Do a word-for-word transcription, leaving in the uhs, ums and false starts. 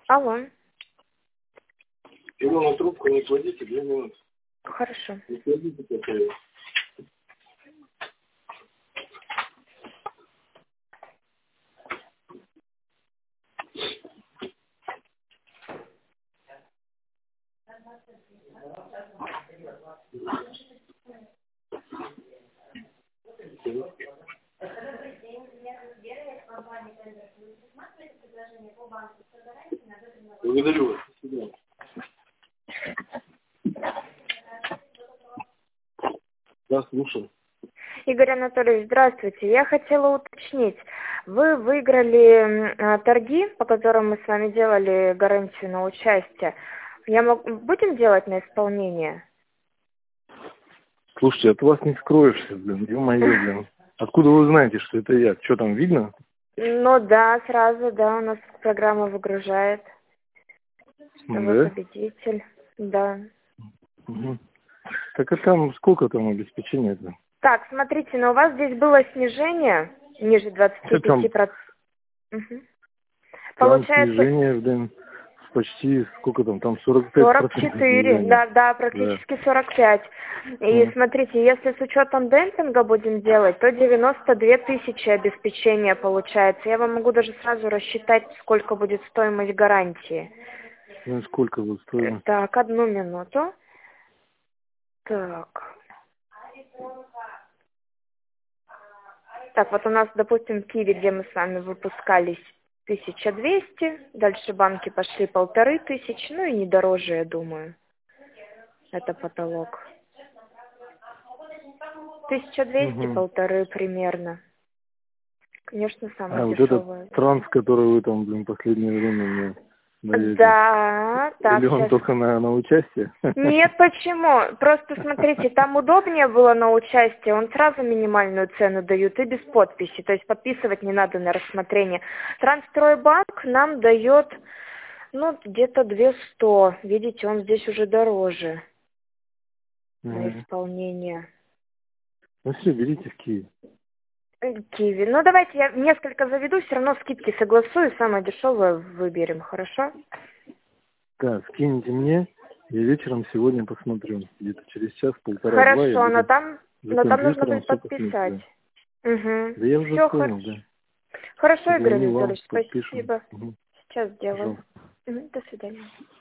Алло. Его на трубку не кладите, две минуты. Хорошо. Не кладите такое. Благодарю вас. До свидания. Да, слушаю. Игорь Анатольевич, здравствуйте. Я хотела уточнить. Вы выиграли э, торги, по которым мы с вами делали гарантию на участие. Я мог... Будем делать на исполнение? Слушайте, от вас не скроешься, блин, ё-моё, блин. Откуда вы знаете, что это я? Что там видно? Ну да, сразу, да, у нас программа выгружает. Вы Да? победитель, да. Угу. Так а там сколько там обеспечения-то? Так, смотрите, но у вас здесь было снижение ниже двадцати Там, пяти процентов. Угу. там Получается снижение, блин, почти, сколько там, там сорок пять сорок процентов четыре, снижения. да, да, Да. практически сорок пять. И Ну, смотрите, если с учетом демпинга будем делать, то девяносто две тысячи обеспечения получается. Я вам могу даже сразу рассчитать, сколько будет стоимость гарантии. ну, сколько будет стоить? Так, одну минуту. Так. Так, вот у нас, допустим, Киви, где мы с вами выпускались, тысяча двести, дальше банки пошли полторы тысячи, ну и не дороже, я думаю. Это потолок. тысяча двести, Угу. полторы примерно. Конечно, самое А вот этот дешевое. транс, который вы там, блин, последнее время мне даете, Да, так, или он сейчас. только на, на участие? Нет, почему? Просто смотрите, там удобнее было на участие, он сразу минимальную цену дают и без подписи, то есть подписывать не надо на рассмотрение. Трансстройбанк нам дает, ну, где-то две сто, видите, он здесь уже дороже на Угу. исполнение. Ну все, берите в Киев. Киви. Ну, давайте я несколько заведу, все равно скидки согласую, самое дешевое выберем, хорошо? Да, скиньте мне, я вечером сегодня посмотрю. Где-то через час-полтора-два я Хорошо, но буду там, за но там нужно компьютером будет все подписать. посмотрю. Угу. Да я уже Все понял, хорошо. да. Хорошо, Игорь Позвоню вам, Анатольевич, подпишем. спасибо. Угу. Сейчас сделаю. Пожалуйста. Мгм, до свидания.